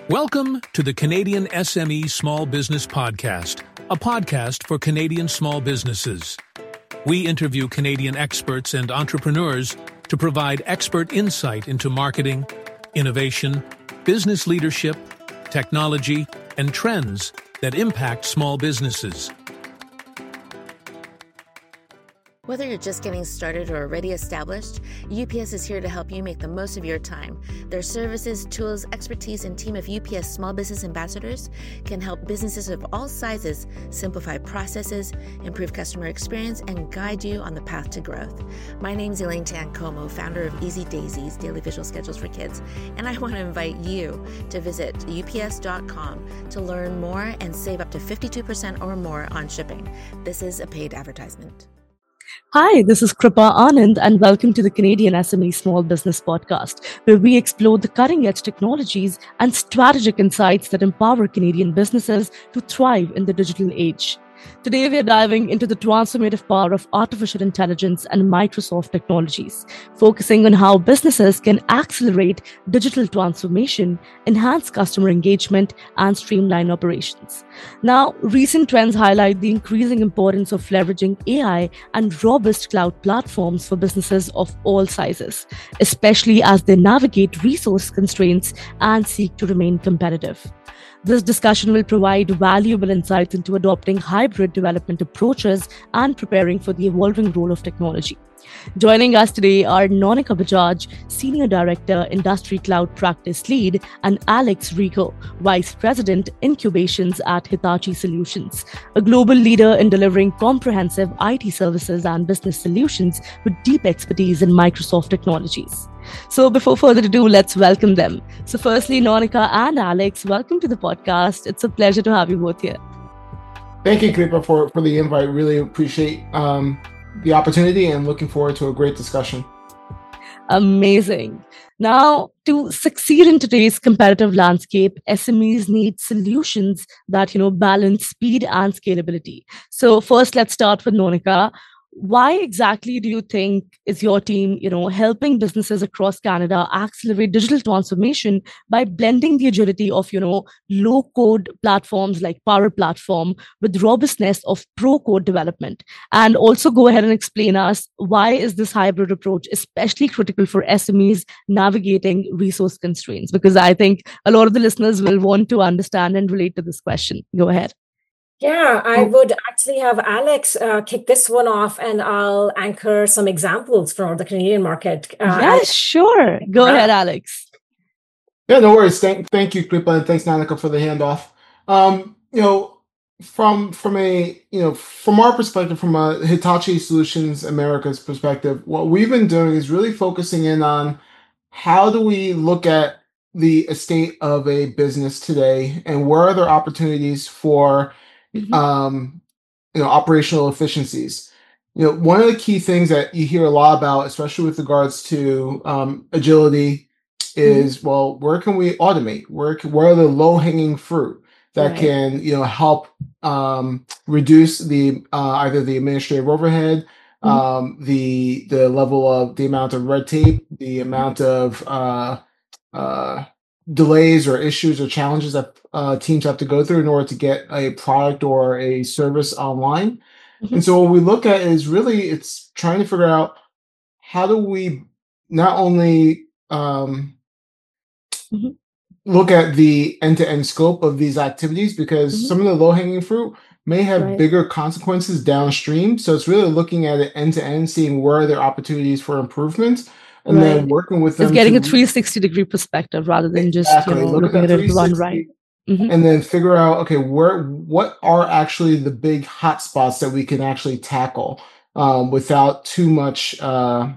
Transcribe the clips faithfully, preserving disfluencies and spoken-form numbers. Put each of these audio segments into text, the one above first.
Welcome to the Canadian S M E Small Business Podcast, a podcast for Canadian small businesses. We interview Canadian experts and entrepreneurs to provide expert insight into marketing, innovation, business leadership, technology, and trends that impact small businesses. Whether you're just getting started or already established, U P S is here to help you make the most of your time. Their services, tools, expertise, and team of U P S small business ambassadors can help businesses of all sizes simplify processes, improve customer experience, and guide you on the path to growth. My name's Elaine Tancomo, founder of Easy Daisy's Daily Visual Schedules for Kids, and I want to invite you to visit U P S dot com to learn more and save up to fifty-two percent or more on shipping. This is a paid advertisement. Hi, this is Kripa Anand, and welcome to the Canadian S M E Small Business Podcast, where we explore the cutting-edge technologies and strategic insights that empower Canadian businesses to thrive in the digital age. Today, we are diving into the transformative power of artificial intelligence and Microsoft technologies, focusing on how businesses can accelerate digital transformation, enhance customer engagement, and streamline operations. Now, recent trends highlight the increasing importance of leveraging A I and robust cloud platforms for businesses of all sizes, especially as they navigate resource constraints and seek to remain competitive. This discussion will provide valuable insights into adopting hybrid development approaches and preparing for the evolving role of technology. Joining us today are Nonika Bajaj, Senior Director, Industry Cloud Practice Lead, and Alex Rigo, Vice President, Incubations at Hitachi Solutions, a global leader in delivering comprehensive I T services and business solutions with deep expertise in Microsoft technologies. So before further ado, let's welcome them. So firstly, Nonika and Alex, welcome to the podcast. It's a pleasure to have you both here. Thank you, Kripa, for, for the invite. Really appreciate um, the opportunity and looking forward to a great discussion. Amazing. Now, to succeed in today's competitive landscape, S M Es need solutions that, you know, balance speed and scalability. So first, let's start with Nonika. Why exactly do you think is your team, you know, helping businesses across Canada accelerate digital transformation by blending the agility of, you know, low-code platforms like Power Platform with robustness of pro-code development? And also go ahead and explain us why is this hybrid approach especially critical for S M Es navigating resource constraints? Because I think a lot of the listeners will want to understand and relate to this question. Go ahead. Yeah, I would actually have Alex uh, kick this one off, and I'll anchor some examples from the Canadian market. Uh, yes, sure. Go uh, ahead, Alex. Yeah, no worries. Thank, thank you, Kripa, and thanks, Nonika, for the handoff. Um, you know, from from a you know from our perspective, from a Hitachi Solutions America's perspective, what we've been doing is really focusing in on how do we look at the estate of a business today, and where are there opportunities for Mm-hmm. Um, you know, operational efficiencies. You know, one of the key things that you hear a lot about, especially with regards to um, agility, is mm-hmm. well, where can we automate? Where can, where are the low hanging fruit that right. can you know help um, reduce the uh, either the administrative overhead, mm-hmm. um, the the level of the amount of red tape, the amount of uh, uh, delays or issues or challenges that uh, teams have to go through in order to get a product or a service online. Mm-hmm. And so what we look at is really it's trying to figure out how do we not only um, mm-hmm. look at the end-to-end scope of these activities, because mm-hmm. some of the low-hanging fruit may have right. bigger consequences downstream. So it's really looking at it end-to-end, seeing where are there opportunities for improvement, and right. then working with them. It's getting to, a three sixty degree perspective rather than just exactly. you know, Look looking at, at it one right. Mm-hmm. And then figure out, okay, where what are actually the big hot spots that we can actually tackle um, without too much uh,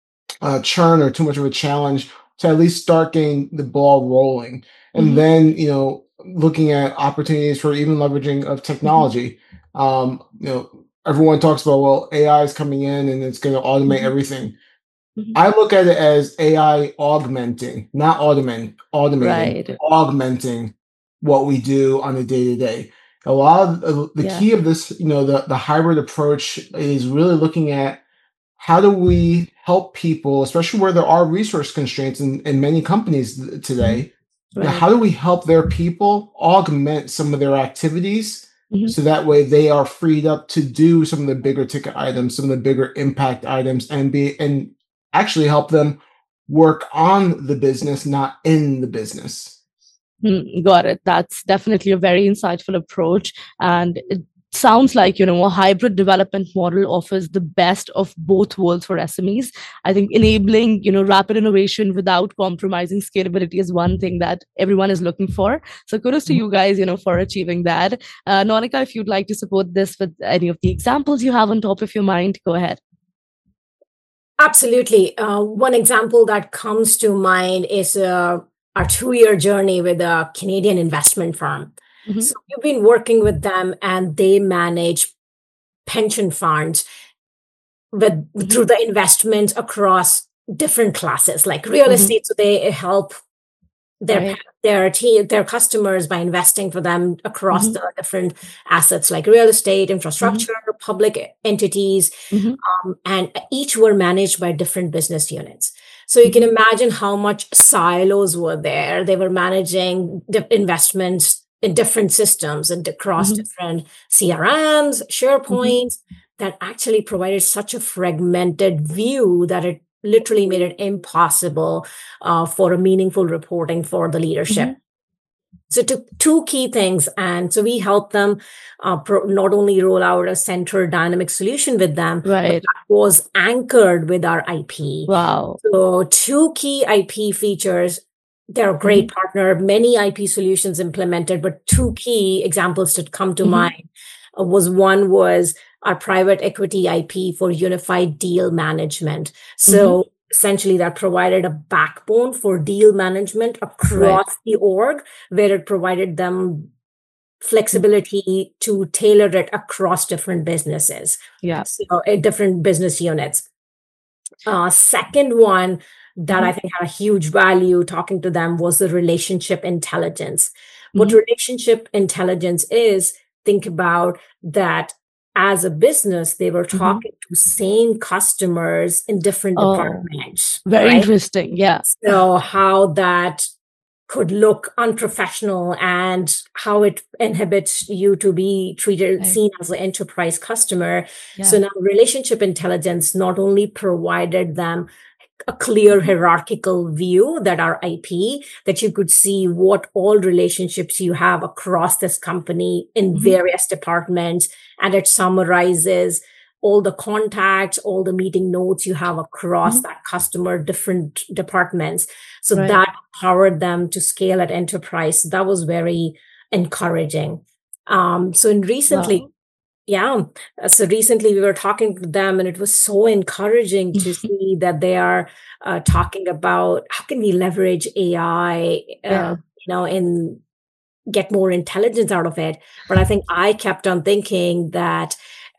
uh, churn or too much of a challenge, to at least start getting the ball rolling. And mm-hmm. then, you know, looking at opportunities for even leveraging of technology. Mm-hmm. Um, you know, everyone talks about, well, A I is coming in and it's going to automate mm-hmm. everything. Mm-hmm. I look at it as A I augmenting, not automate, automating, right. augmenting what we do on a day-to-day. A lot of uh, the yeah. key of this, you know, the, the hybrid approach is really looking at how do we help people, especially where there are resource constraints in, in many companies today, Right. Now, how do we help their people augment some of their activities mm-hmm. so that way they are freed up to do some of the bigger ticket items, some of the bigger impact items, and be and actually help them work on the business, not in the business. Mm, got it. That's definitely a very insightful approach. And it sounds like, you know, a hybrid development model offers the best of both worlds for S M Es. I think enabling, you know, rapid innovation without compromising scalability is one thing that everyone is looking for. So kudos to you guys, you know, for achieving that. Uh, Nonika, if you'd like to support this with any of the examples you have on top of your mind, go ahead. Absolutely. Uh, one example that comes to mind is uh, our two-year journey with a Canadian investment firm. Mm-hmm. So you've been working with them, and they manage pension funds with mm-hmm. through the investments across different classes, like real mm-hmm. estate. So they help their right. their team, their customers by investing for them across mm-hmm. the different assets, like real estate, infrastructure, mm-hmm. public entities, mm-hmm. um, and each were managed by different business units. So you can imagine how much silos were there. They were managing the investments in different systems and across mm-hmm. different C R Ms, SharePoints, mm-hmm. that actually provided such a fragmented view that it literally made it impossible uh, for a meaningful reporting for the leadership. Mm-hmm. So to two key things. And so we helped them uh, pro- not only roll out a center dynamic solution with them, right. but that was anchored with our I P. Wow. So two key I P features. They're a great mm-hmm. partner, many I P solutions implemented, but two key examples that come to mm-hmm. mind uh, was one was our private equity I P for unified deal management. So mm-hmm. essentially that provided a backbone for deal management across right. the org, where it provided them flexibility mm-hmm. to tailor it across different businesses. Yeah. So uh, different business units. Uh, second one that mm-hmm. I think had a huge value talking to them was the relationship intelligence. Mm-hmm. What relationship intelligence is, think about that as a business, they were talking mm-hmm. to same customers in different oh, departments. Very right? interesting. Yeah. So how that could look unprofessional and how it inhibits you to be treated, right. seen as an enterprise customer. Yeah. So now relationship intelligence not only provided them a clear hierarchical view that our I P, that you could see what all relationships you have across this company in mm-hmm. various departments. And it summarizes all the contacts, all the meeting notes you have across mm-hmm. that customer, different departments. So right. that empowered them to scale at enterprise. That was very encouraging. Um, so in recently, wow. Yeah. So recently we were talking to them, and it was so encouraging to see that they are uh, talking about how can we leverage A I, uh, yeah. you know, and get more intelligence out of it. But I think I kept on thinking that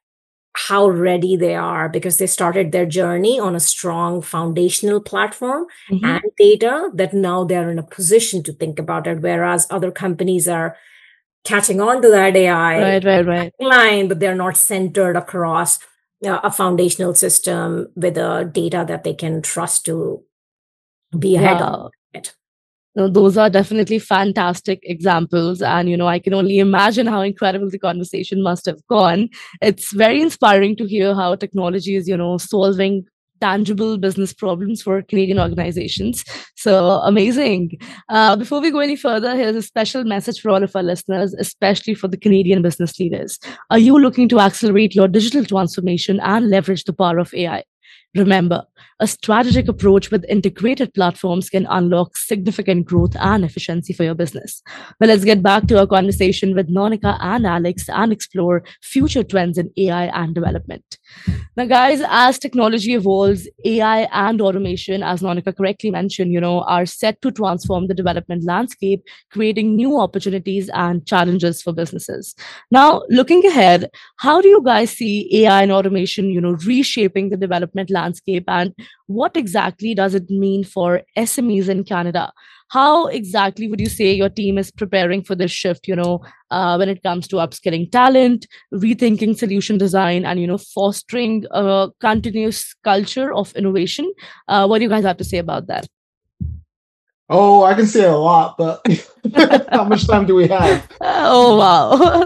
how ready they are, because they started their journey on a strong foundational platform mm-hmm. and data that now they're in a position to think about it. Whereas other companies are catching on to that A I right, right, right. line, but they're not centered across uh, a foundational system with the data that they can trust to be ahead wow. of it. No, those are definitely fantastic examples. And, you know, I can only imagine how incredible the conversation must have gone. It's very inspiring to hear how technology is, you know, solving tangible business problems for Canadian organizations. So amazing. Uh, before we go any further, here's a special message for all of our listeners, especially for the Canadian business leaders. Are you looking to accelerate your digital transformation and leverage the power of A I? Remember, a strategic approach with integrated platforms can unlock significant growth and efficiency for your business. But let's get back to our conversation with Nonika and Alex and explore future trends in A I and development. Now, guys, as technology evolves, A I and automation, as Nonika correctly mentioned, you know, are set to transform the development landscape, creating new opportunities and challenges for businesses. Now, looking ahead, how do you guys see A I and automation, you know, reshaping the development landscape, and what exactly does it mean for S M Es in Canada? How exactly would you say your team is preparing for this shift, you know, uh, when it comes to upskilling talent, rethinking solution design, and, you know, fostering a continuous culture of innovation? Uh, what do you guys have to say about that? Oh, I can say a lot, but how much time do we have? Oh, wow.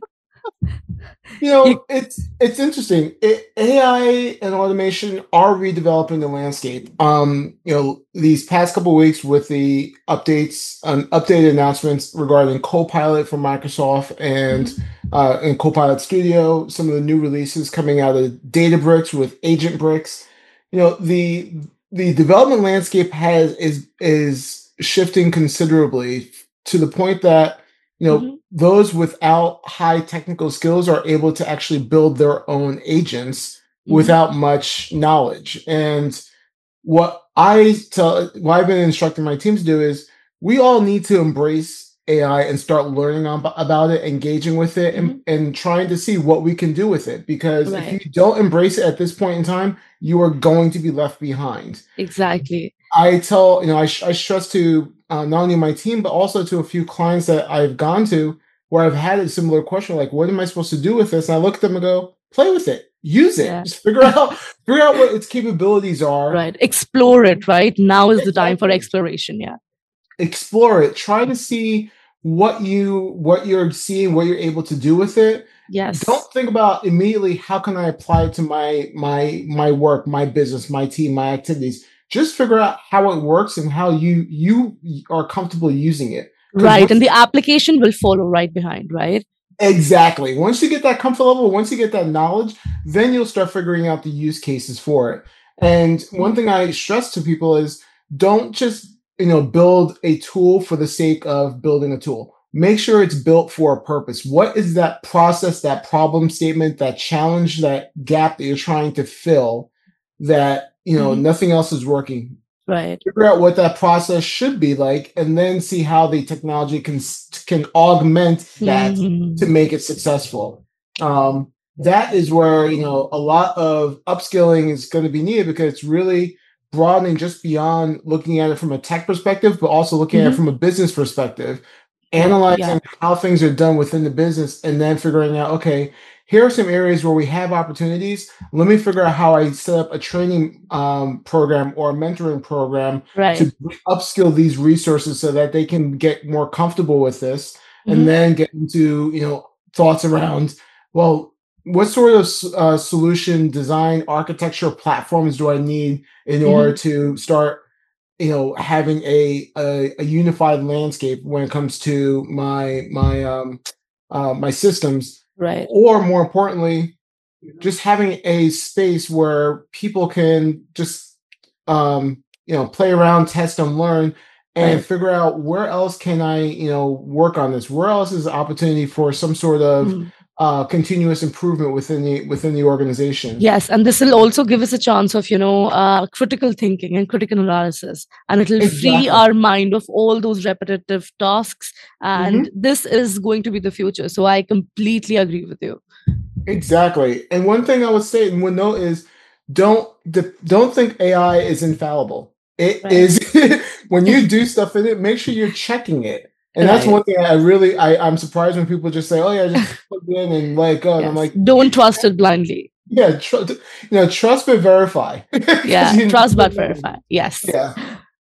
You know, it's it's interesting. It, A I and automation are redeveloping the landscape. Um, you know, these past couple of weeks with the updates, um, updated announcements regarding Copilot from Microsoft and mm-hmm. uh, and Copilot Studio, some of the new releases coming out of Databricks with Agent Bricks. You know, the the development landscape has is is shifting considerably to the point that you know. Mm-hmm. Those without high technical skills are able to actually build their own agents mm-hmm. without much knowledge. And what I tell, what I've been instructing my team to do is we all need to embrace A I and start learning on, about it, engaging with it, mm-hmm. and, and trying to see what we can do with it. Because right. if you don't embrace it at this point in time, you are going to be left behind. Exactly. I tell, you know, I, I stress to uh, not only my team, but also to a few clients that I've gone to, where I've had a similar question, like, what am I supposed to do with this? And I look at them and go, play with it, use it, yeah. just figure out, figure out what its capabilities are. Right. Explore it, right? Now is the time for exploration. Yeah. Explore it. Try to see what you, what you're seeing, what you're able to do with it. Yes. Don't think about immediately, how can I apply it to my, my, my work, my business, my team, my activities. Just figure out how it works and how you, you are comfortable using it. Right. And the application will follow right behind, right? Exactly. Once you get that comfort level, once you get that knowledge, then you'll start figuring out the use cases for it. And one thing I stress to people is don't just, you know, build a tool for the sake of building a tool. Make sure it's built for a purpose. What is that process, that problem statement, that challenge, that gap that you're trying to fill that, you know, mm-hmm. nothing else is working? Right. Figure out what that process should be like, and then see how the technology can can augment that mm-hmm. to make it successful. Um, that is where, you know, a lot of upskilling is going to be needed, because it's really broadening just beyond looking at it from a tech perspective, but also looking mm-hmm. at it from a business perspective, analyzing yeah. how things are done within the business, and then figuring out, okay, here are some areas where we have opportunities. Let me figure out how I set up a training um, program or a mentoring program right. to upskill these resources so that they can get more comfortable with this, mm-hmm. and then get into, you know, thoughts around, well, what sort of uh, solution design architecture platforms do I need in mm-hmm. order to start, you know, having a, a a unified landscape when it comes to my my um uh, my systems. Right. Or more importantly, just having a space where people can just, um, you know, play around, test and learn, and right. figure out where else can I, you know, work on this? Where else is an opportunity for some sort of mm. uh, continuous improvement within the within the organization? Yes, and this will also give us a chance of, you know, uh, critical thinking and critical analysis, and it will exactly. free our mind of all those repetitive tasks. And mm-hmm. this is going to be the future. So I completely agree with you. Exactly. And one thing I would say and would note is don't don't think A I is infallible. It right. is when you do stuff in it, make sure you're checking it. And right. that's one thing I really, I, I'm surprised when people just say, oh yeah, just plug it in and let it go. Yes. And I'm like, don't trust it blindly. Yeah. Tr- you know, trust but verify. Yeah. Trust but verify. Yes. Yeah.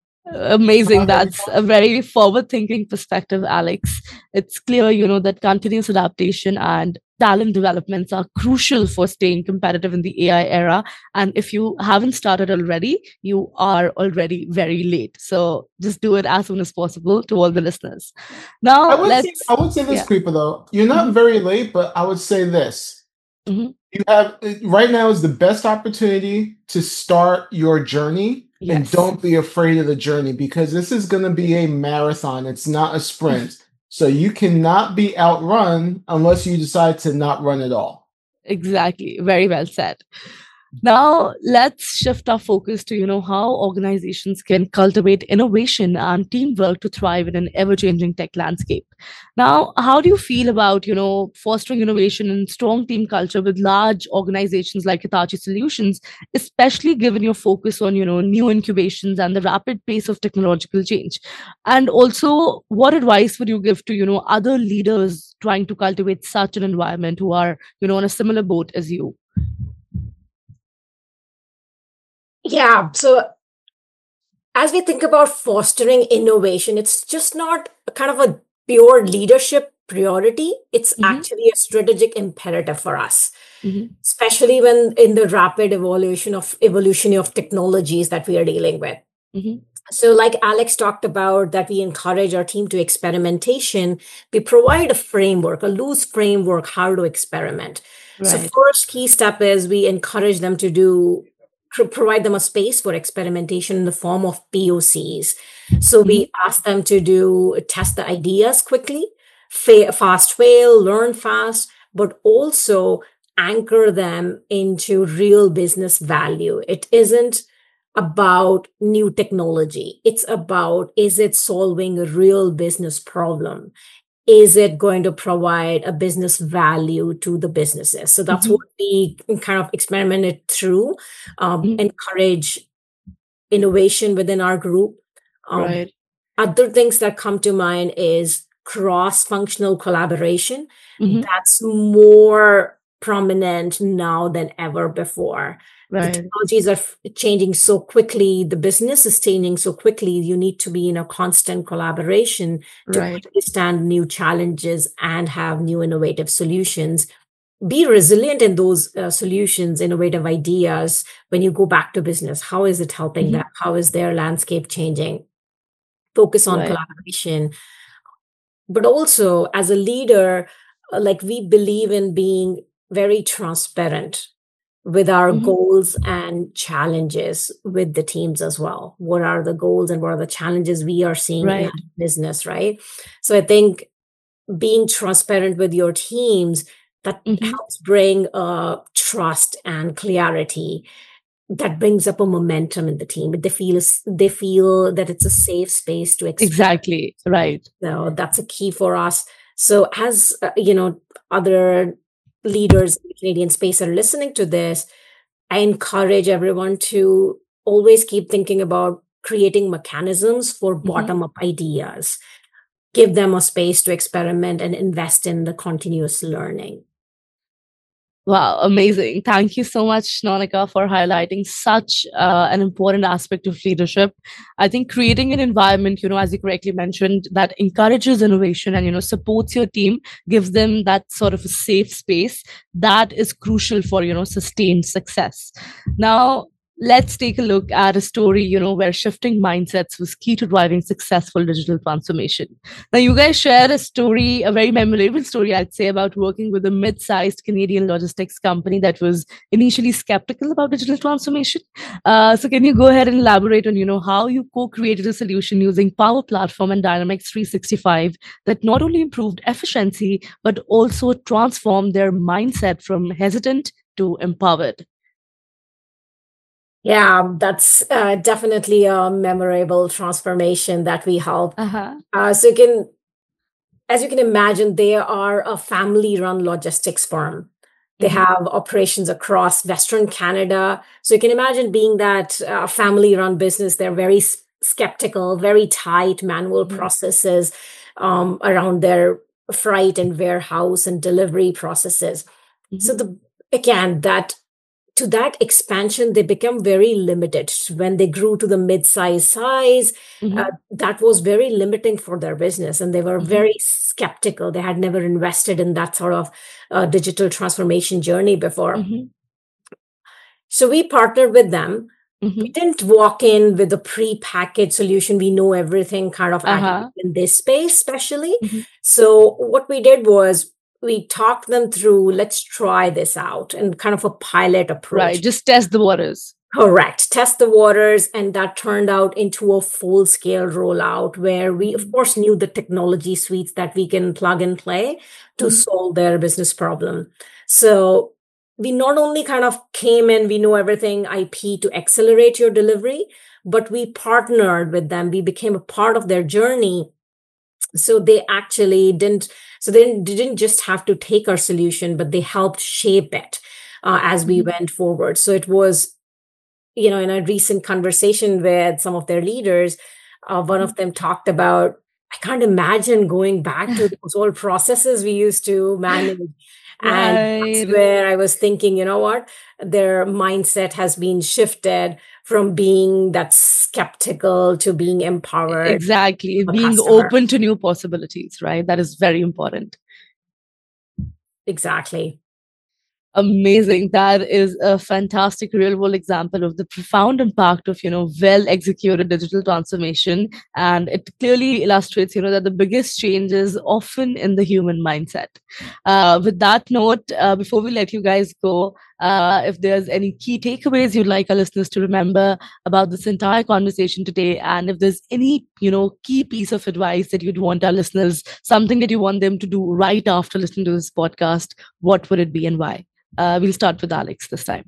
Amazing. That's a very forward thinking perspective, Alex. It's clear, you know, that continuous adaptation and talent developments are crucial for staying competitive in the A I era. And if you haven't started already, you are already very late. So just do it as soon as possible to all the listeners. Now, I would, let's, say, I would say this, yeah. Creeper, though. You're not mm-hmm. very late, but I would say this. Mm-hmm. You have, right now is the best opportunity to start your journey. Yes. And don't be afraid of the journey, because this is going to be a marathon. It's not a sprint. So you cannot be outrun unless you decide to not run at all. Exactly. Very well said. Now, let's shift our focus to, you know, how organizations can cultivate innovation and teamwork to thrive in an ever-changing tech landscape. Now, how do you feel about, you know, fostering innovation and strong team culture with large organizations like Hitachi Solutions, especially given your focus on, you know, new incubations and the rapid pace of technological change? And also, what advice would you give to, you know, other leaders trying to cultivate such an environment who are, you know, on a similar boat as you? Yeah, so as we think about fostering innovation, it's just not a kind of a pure leadership priority. It's mm-hmm. actually a strategic imperative for us, mm-hmm. especially when in the rapid evolution of evolution of technologies that we are dealing with. Mm-hmm. So like Alex talked about, that we encourage our team to experimentation. We provide a framework, a loose framework, how to experiment. Right. So first key step is we encourage them to do, provide them a space for experimentation in the form of P O Cs. So mm-hmm. we ask them to do, test the ideas quickly, fa- fast fail, learn fast, but also anchor them into real business value. It isn't about new technology. It's about, is it solving a real business problem? Is it going to provide a business value to the businesses? So that's mm-hmm. what we kind of experimented through, um, mm-hmm. encourage innovation within our group. Um, right. Other things that come to mind is cross-functional collaboration. Mm-hmm. That's more prominent now than ever before. Right. The technologies are f- changing so quickly. The business is changing so quickly. You need to be in a constant collaboration to right. understand new challenges and have new innovative solutions. Be resilient in those uh, solutions, innovative ideas. When you go back to business, how is it helping mm-hmm. them? How is their landscape changing? Focus on right. collaboration. But also, as a leader, uh, like we believe in being very transparent with our mm-hmm. goals and challenges with the teams as well. What are the goals and what are the challenges we are seeing right. in our business, right? So I think being transparent with your teams, that mm-hmm. helps bring uh, trust and clarity. That brings up a momentum in the team. They feel they feel that it's a safe space to express. Exactly, right. So that's a key for us. So as uh, you know, other leaders in the Canadian space are listening to this, I encourage everyone to always keep thinking about creating mechanisms for mm-hmm. bottom-up ideas. Give them a space to experiment and invest in the continuous learning. Wow, amazing. Thank you so much, Nanika, for highlighting such uh, an important aspect of leadership. I think creating an environment, you know, as you correctly mentioned, that encourages innovation and, you know, supports your team, gives them that sort of a safe space, that is crucial for, you know, sustained success. Now, let's take a look at a story, you know, where shifting mindsets was key to driving successful digital transformation. Now, you guys shared a story, a very memorable story, I'd say, about working with a mid-sized Canadian logistics company that was initially skeptical about digital transformation. Uh, so can you go ahead and elaborate on, you know, how you co-created a solution using Power Platform and Dynamics three sixty-five that not only improved efficiency, but also transformed their mindset from hesitant to empowered? Yeah, that's uh, definitely a memorable transformation that we helped. Uh-huh. Uh, so you can, as you can imagine, they are a family-run logistics firm. They mm-hmm. have operations across Western Canada. So you can imagine being that uh, family-run business, they're very s- skeptical, very tight manual mm-hmm. processes um, around their freight and warehouse and delivery processes. Mm-hmm. So the again, that to that expansion, they become very limited. When they grew to the mid-size size, mm-hmm. uh, that was very limiting for their business. And they were mm-hmm. very skeptical. They had never invested in that sort of uh, digital transformation journey before. Mm-hmm. So we partnered with them. Mm-hmm. We didn't walk in with a pre-packaged solution. We know everything kind of uh-huh. in this space, especially. Mm-hmm. So what we did was, we talked them through, let's try this out, and kind of a pilot approach. Right, just test the waters. Correct. Test the waters. And that turned out into a full-scale rollout where we, of course, knew the technology suites that we can plug and play to mm-hmm. solve their business problem. So we not only kind of came in, we know everything I P to accelerate your delivery, but we partnered with them. We became a part of their journey. So they actually didn't, so they didn't just have to take our solution, but they helped shape it uh, as we mm-hmm. went forward. So it was, you know, in a recent conversation with some of their leaders, uh, one mm-hmm. of them talked about I can't imagine going back to those old processes we used to manage. And Right. that's where I was thinking, you know what? Their mindset has been shifted from being that skeptical to being empowered. Exactly. a Being customer. open to new possibilities, right? That is very important. Exactly. Amazing. That is a fantastic real world example of the profound impact of, you know, well executed digital transformation. And it clearly illustrates, you know, that the biggest change is often in the human mindset. Uh, with that note, uh, before we let you guys go, uh, if there's any key takeaways you'd like our listeners to remember about this entire conversation today, and if there's any, you know, key piece of advice that you'd want our listeners, something that you want them to do right after listening to this podcast, what would it be and why? Uh, we'll start with Alex this time.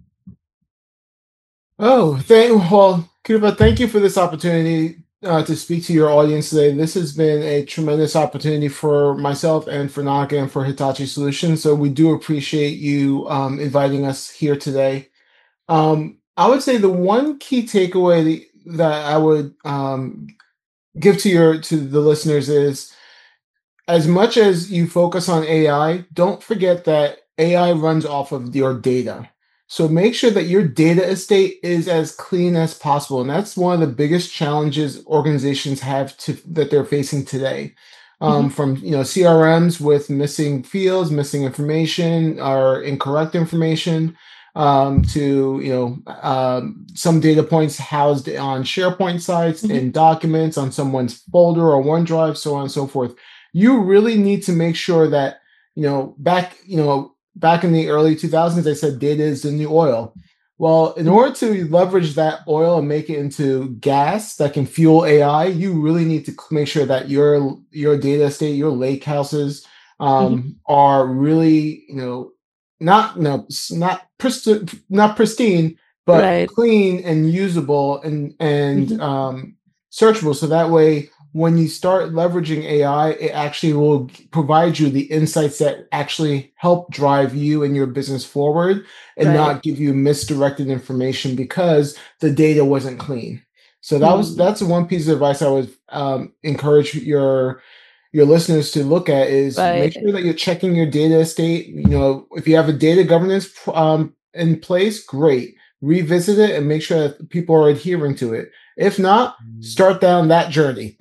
Oh, thank well, Kripa, thank you for this opportunity uh, to speak to your audience today. This has been a tremendous opportunity for myself and for Naga and for Hitachi Solutions. So we do appreciate you um, inviting us here today. Um, I would say the one key takeaway that I would um, give to your to the listeners is, as much as you focus on A I, don't forget that A I runs off of your data. So make sure that your data estate is as clean as possible. And that's one of the biggest challenges organizations have to that they're facing today. Um, mm-hmm. From you know C R Ms with missing fields, missing information, or incorrect information, um, to you know um, some data points housed on SharePoint sites, mm-hmm. in documents, on someone's folder or OneDrive, so on and so forth. You really need to make sure that, you know, back, you know, back in the early two thousands, they said data is the new oil. Well, in order to leverage that oil and make it into gas that can fuel A I, you really need to make sure that your your data estate, your lake houses, um, mm-hmm. are really, you know, not no not pristine, not pristine, but right. clean and usable and and mm-hmm. um, searchable. So that way, when you start leveraging A I, it actually will provide you the insights that actually help drive you and your business forward, and right. not give you misdirected information because the data wasn't clean. So that mm. was that's one piece of advice I would um, encourage your your listeners to look at is right. make sure that you're checking your data estate. You know, if you have a data governance um, in place, great. Revisit it and make sure that people are adhering to it. If not, start down that journey.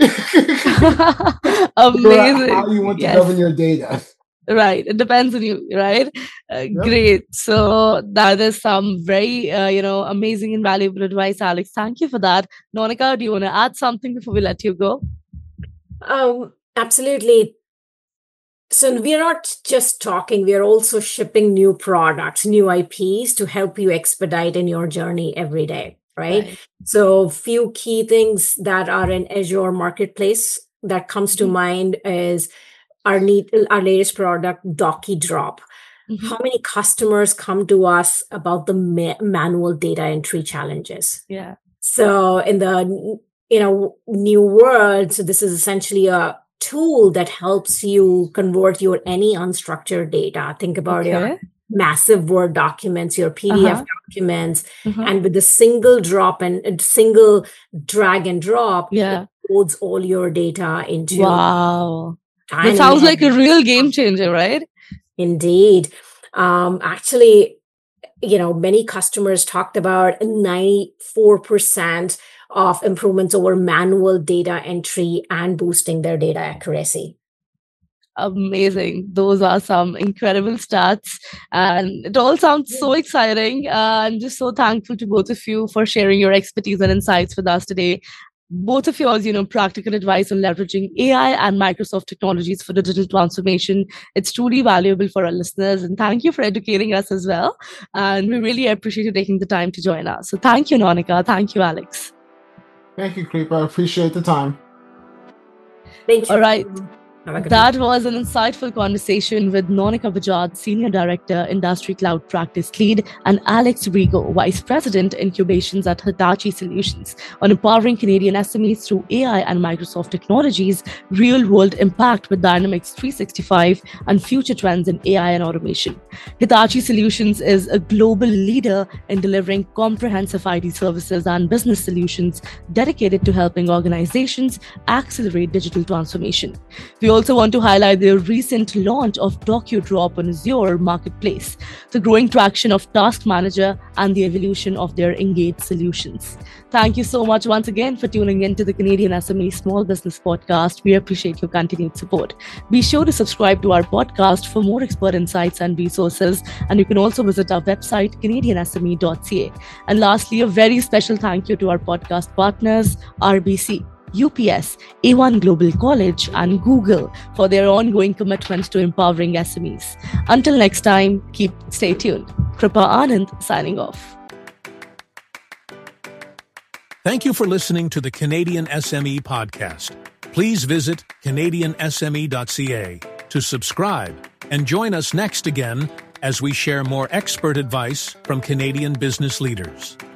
Amazing. How you want yes. to govern your data. Right. It depends on you, right? Uh, yep. Great. So that is some very, uh, you know, amazing and valuable advice, Alex. Thank you for that. Nonika, do you want to add something before we let you go? Um, absolutely. So we're not just talking, we're also shipping new products, new I Ps to help you expedite in your journey every day. Right? right. So few key things that are in Azure Marketplace that comes to mm-hmm. mind is our need, our latest product, DocuDrop. Mm-hmm. How many customers come to us about the ma- manual data entry challenges? Yeah. So in the you know new world, so this is essentially a tool that helps you convert your any unstructured data. Think about okay. your massive Word documents, your P D F uh-huh. documents, uh-huh. and with a single drop and a single drag and drop, yeah. it loads all your data into. Wow. That sounds like a real game changer, right? Indeed. Um, actually, you know, many customers talked about ninety-four percent of improvements over manual data entry and boosting their data accuracy. Amazing. Those are some incredible stats. And it all sounds so exciting. Uh, I'm just so thankful to both of you for sharing your expertise and insights with us today. Both of yours, you know, practical advice on leveraging A I and Microsoft technologies for digital transformation. It's truly valuable for our listeners. And thank you for educating us as well. And we really appreciate you taking the time to join us. So thank you, Nonika. Thank you, Alex. Thank you, Kripa. I appreciate the time. Thank you. All right. That was an insightful conversation with Monica Bajaj, Senior Director, Industry Cloud Practice Lead, and Alex Rigo, Vice President, Incubations at Hitachi Solutions, on empowering Canadian S M Es through A I and Microsoft technologies, real-world impact with Dynamics three sixty-five, and future trends in A I and automation. Hitachi Solutions is a global leader in delivering comprehensive I T services and business solutions dedicated to helping organizations accelerate digital transformation. We also want to highlight the recent launch of DocuDrop on Azure Marketplace, the growing traction of Task Manager, and the evolution of their Engage solutions. Thank you so much once again for tuning in to the Canadian S M E Small Business Podcast. We appreciate your continued support. Be sure to subscribe to our podcast for more expert insights and resources, and you can also visit our website, canadian s m e dot c a. And lastly, a very special thank you to our podcast partners, R B C, U P S, A one Global College, and Google for their ongoing commitment to empowering S M Es. Until next time, keep stay tuned. Kripa Anand signing off. Thank you for listening to the Canadian S M E Podcast. Please visit canadian s m e dot c a to subscribe and join us next again as we share more expert advice from Canadian business leaders.